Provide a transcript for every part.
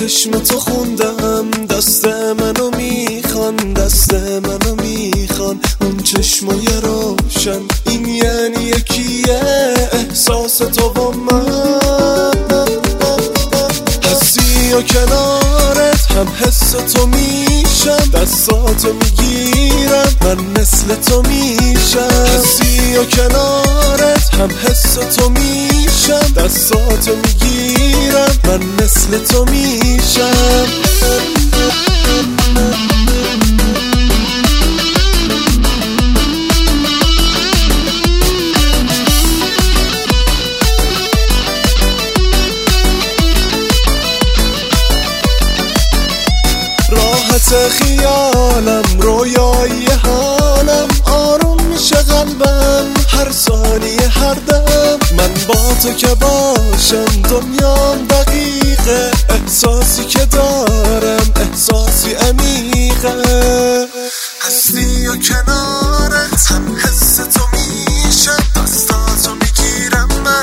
چشم تو خوندم دست منو میخوان، دست منو میخوان. اون چشمای روشن این یعنی یکیه احساس تو با من. هستی و کنارت هم حس تو میشم، دستاتو میگیرم من مثل تو میشم. هستی و کنارت هم حس تو میشم، دستاتو میگیرم من مثل تو میشم. راحت خیالم، رویایی حالم، آروم میشه قلبم هر ثانیه هر دم. من با تو که باشم دنیام دقیقه، احساسی که دارم احساسی عمیقه. هستی و کنارت هم حس تو میشم، دستاتو میگیرم من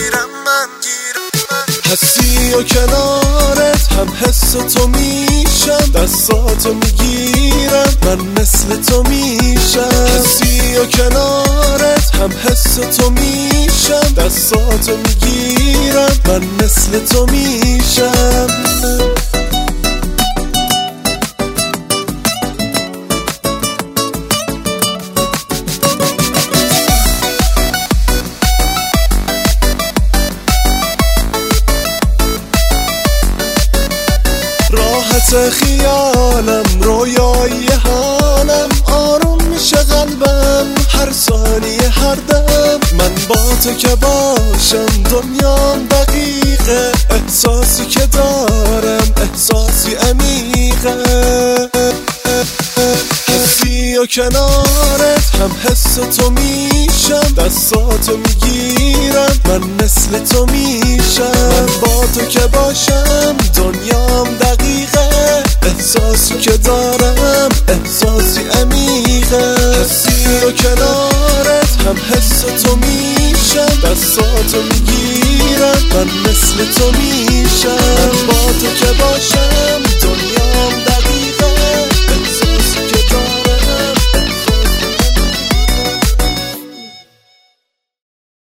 هستی و کنارت هم حس تو میشم، دستاتو میگیرم من مثل تو میشم. هستی و کنارت هم حس تو میشم، دستاتو میگیرم من مثل تو میشم. راحت خیالم، رویایی حالم، آروم میشه قلبم هر ثانیه هر دم. من با تو که باشم دنیام دقیقه، احساسی که دارم احساسی عمیقه. هستی و کنارت هم حس تو میشم، دستاتو میگیرم من مثل تو میشم. من با تو که باشم دنیام دقیقه، احساسی که دارم احساسی عمیقه. هستی و کنارت هم حس تو میشم، دستاتو میگیرم من مثل تو میشم. من با تو که باشم